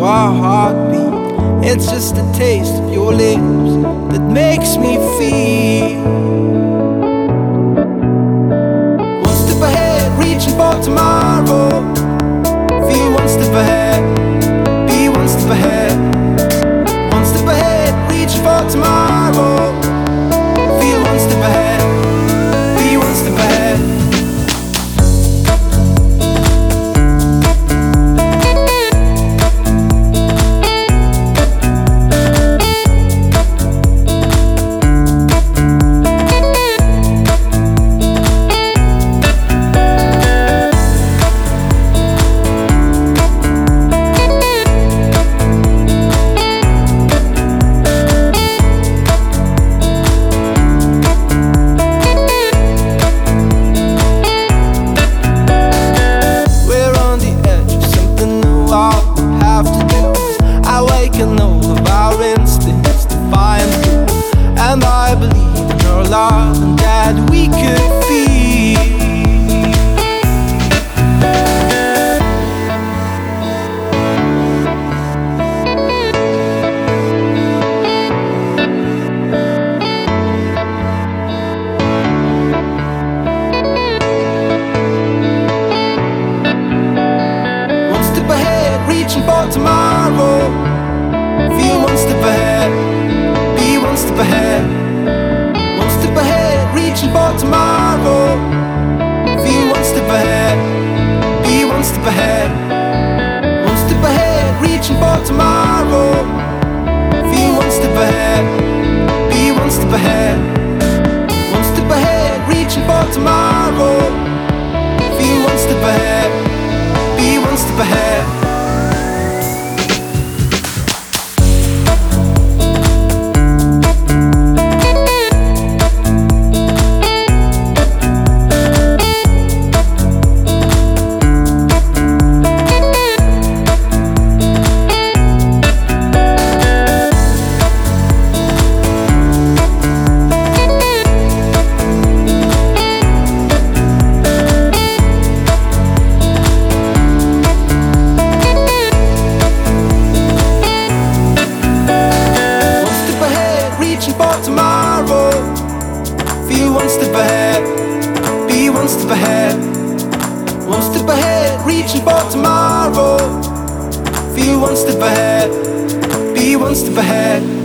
our heartbeat. It's just a taste of your lips that makes me feel. One step ahead, reaching for tomorrow. Feel one step ahead, be one step ahead. One step ahead, reaching for tomorrow. Feel one step ahead, be one step ahead. And all of our instincts to find good. And I believe in our love and that we could feel. One step ahead, reaching for tomorrow. Feel one step ahead, be one step ahead. One step ahead, reaching for tomorrow. Feel one step ahead, be one step ahead. One step ahead, reaching for tomorrow. Feel one step ahead, be one step ahead. One step ahead, reaching for tomorrow. Feel one step ahead, be one step ahead. Tomorrow, feel one step ahead, be one step ahead. One step ahead, reaching for tomorrow. Feel one step ahead, be one step ahead.